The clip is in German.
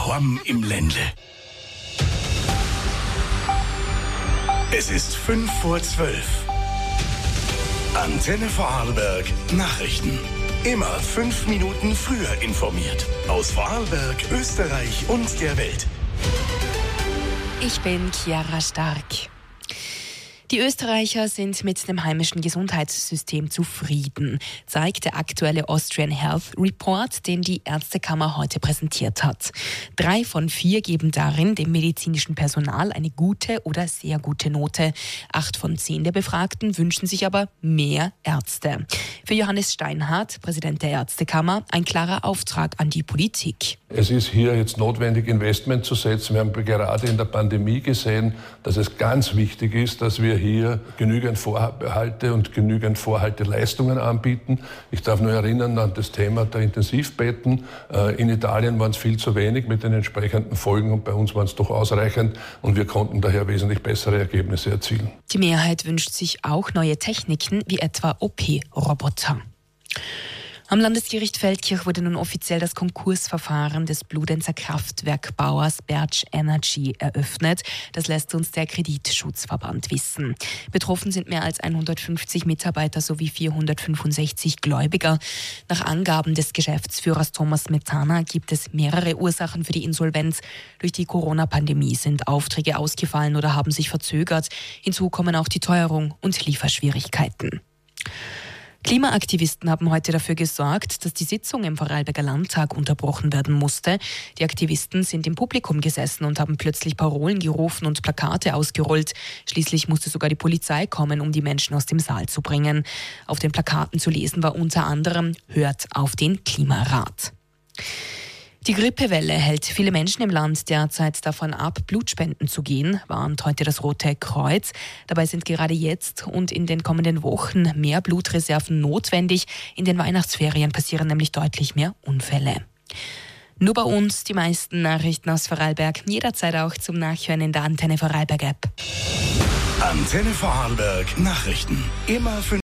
daheim im Ländle. Es ist 5:12 Antenne Vorarlberg Nachrichten. Immer 5 Minuten früher informiert. Aus Vorarlberg, Österreich und der Welt. Ich bin Chiara Stark. Die Österreicher sind mit dem heimischen Gesundheitssystem zufrieden, zeigt der aktuelle Austrian Health Report, den die Ärztekammer heute präsentiert hat. 3 von 4 geben darin dem medizinischen Personal eine gute oder sehr gute Note. 8 von 10 der Befragten wünschen sich aber mehr Ärzte. Für Johannes Steinhardt, Präsident der Ärztekammer, ein klarer Auftrag an die Politik. Es ist hier jetzt notwendig, Investment zu setzen. Wir haben gerade in der Pandemie gesehen, dass es ganz wichtig ist, dass wir hier genügend Vorhalte und genügend Vorhalteleistungen anbieten. Ich darf nur erinnern an das Thema der Intensivbetten. In Italien waren es viel zu wenig mit den entsprechenden Folgen und bei uns waren es doch ausreichend und wir konnten daher wesentlich bessere Ergebnisse erzielen. Die Mehrheit wünscht sich auch neue Techniken wie etwa OP-Roboter. Am Landesgericht Feldkirch wurde nun offiziell das Konkursverfahren des Bludenzer Kraftwerkbauers Berge Energy eröffnet. Das lässt uns der Kreditschutzverband wissen. Betroffen sind mehr als 150 Mitarbeiter sowie 465 Gläubiger. Nach Angaben des Geschäftsführers Thomas Metana gibt es mehrere Ursachen für die Insolvenz. Durch die Corona-Pandemie sind Aufträge ausgefallen oder haben sich verzögert. Hinzu kommen auch die Teuerung und Lieferschwierigkeiten. Klimaaktivisten haben heute dafür gesorgt, dass die Sitzung im Vorarlberger Landtag unterbrochen werden musste. Die Aktivisten sind im Publikum gesessen und haben plötzlich Parolen gerufen und Plakate ausgerollt. Schließlich musste sogar die Polizei kommen, um die Menschen aus dem Saal zu bringen. Auf den Plakaten zu lesen war unter anderem „Hört auf den Klimarat". Die Grippewelle hält viele Menschen im Land derzeit davon ab, Blutspenden zu gehen, warnt heute das Rote Kreuz. Dabei sind gerade jetzt und in den kommenden Wochen mehr Blutreserven notwendig. In den Weihnachtsferien passieren nämlich deutlich mehr Unfälle. Nur bei uns die meisten Nachrichten aus Vorarlberg, jederzeit auch zum Nachhören in der Antenne Vorarlberg App. Antenne Vorarlberg Nachrichten. Immer 5